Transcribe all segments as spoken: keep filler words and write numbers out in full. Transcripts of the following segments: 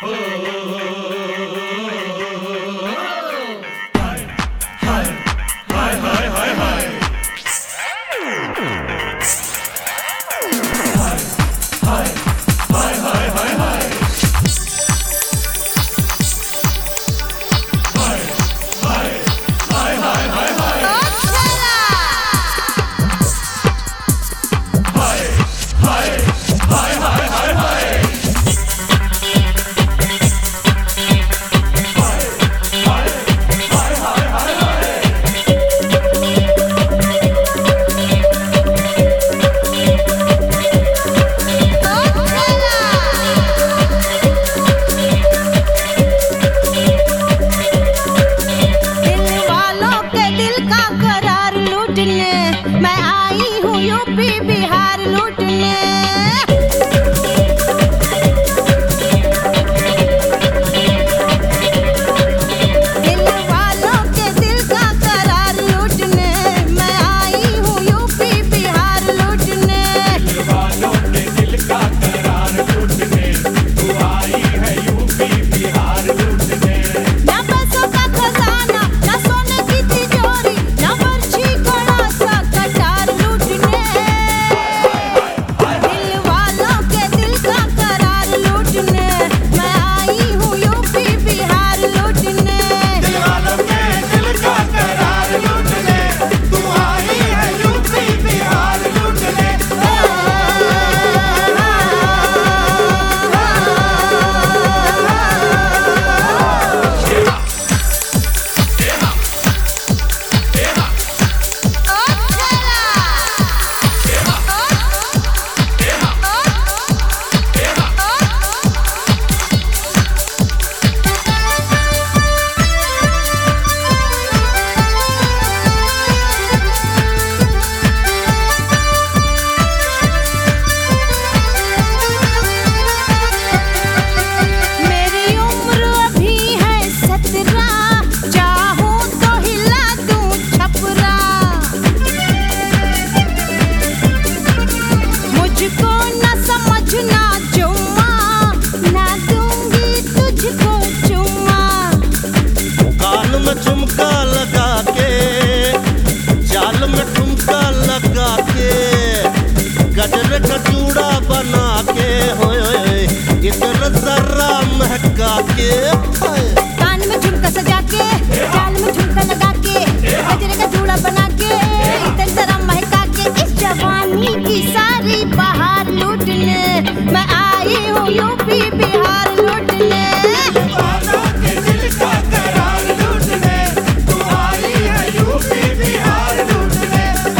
मैं आई हूँ यूपी बिहार लूटने। दिल वालों के दिल का करार लूटने, मैं आई हूँ यूपी बिहार लूटने। दिल वालों के दिल का करार लूटने, तू आई है यूपी बिहार लूटने। ना पैसों का खजाना, ना सोने की तिजोरी, ना बर्छी घोड़ा सा कटार लूटने। दिल वालों के दिल का करार लूटने, मैं आई हूँ यूपी बिहार लूटने। दिल वालों के दिल का करार लूटने, तू आई है यूपी बिहार लूटने। मेरी उम्र अभी है सत्रह, चाहूं तो हिला दूं छपरा। मुझको न समझना जुम्मा, ना दूंगी तुझको चुम्मा। कान में झुमका लगा के, जाल में ठुमका लगा के, गजरे का चूड़ा बना के, होए होए इधर जरा महका के, हाय। कान में झुमका सजा के, जाल में झुमका लगा के, गजरे का चूड़ा बना के, इधर जरा महका के, इस जवानी की सारी बहार लूटने, मैं आई हूँ यूपी बिहार लूटने। वालों के दिल का करार लूटने, तू आई है यूपी बिहार लूटने।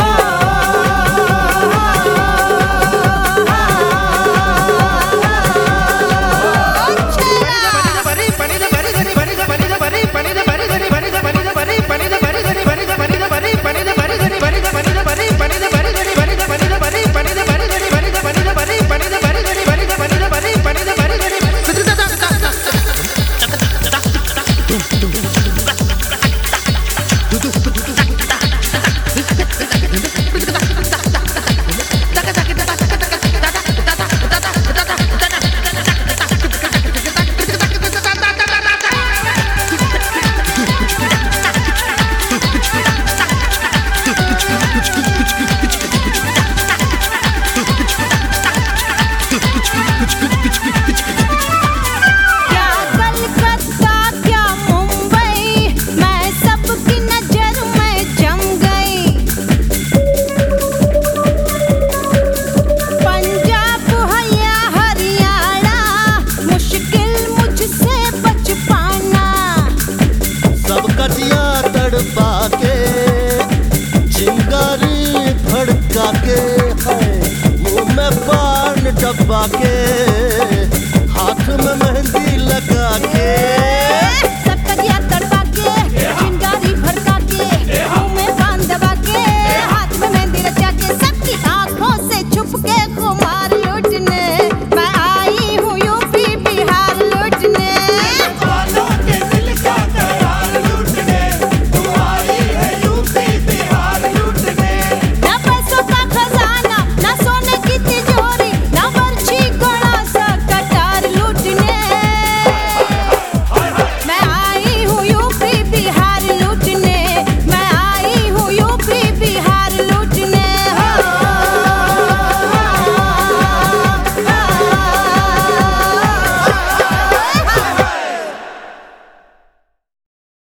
क्या कलकत्ता क्या मुंबई, मैं सबकी नजर में जम गई। पंजाब है या हरियाणा, मुश्किल मुझसे बच पाना। सबका जिया तड़पा के, चिंगारी भड़का के, हाय। मुंह में पान डब्बा के, हाथ में मेहंदी लगा के, सबका दिया तड़पा